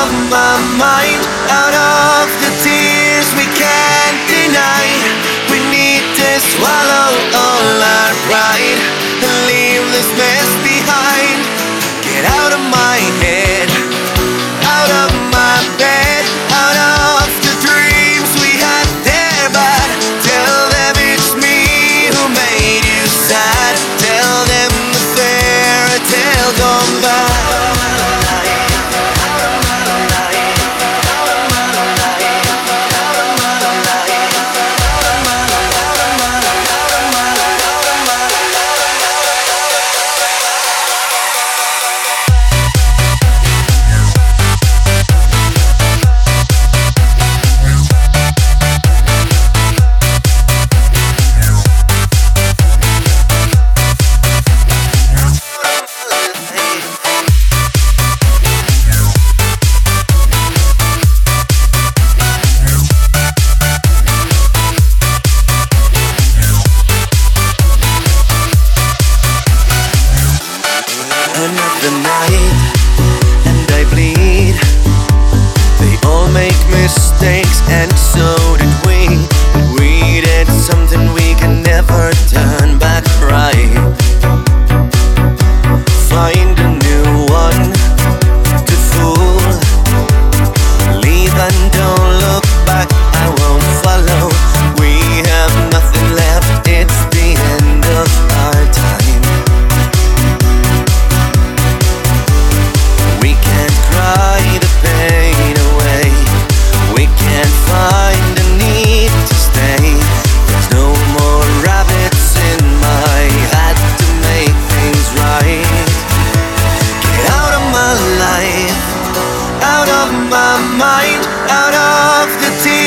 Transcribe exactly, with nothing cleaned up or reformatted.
of my mind, out of the tears we can't deny. We need to swallow all our pride and leave this mess behind. Get out of my head, out of my bed, out of the dreams we had there. But tell them it's me who made you sad. Tell them the fairy tale gone by. Another night, and I bleed. They all make mistakes, and so did we. But we did something we can never turn back right. Find a new one to fool. Leave and don't look back, I won't follow. We have nothing left, it's the end of our time. The pain away, we can't find a need to stay. There's no more rabbits in my hat to make things right. Get out of my life, out of my mind, out of the tears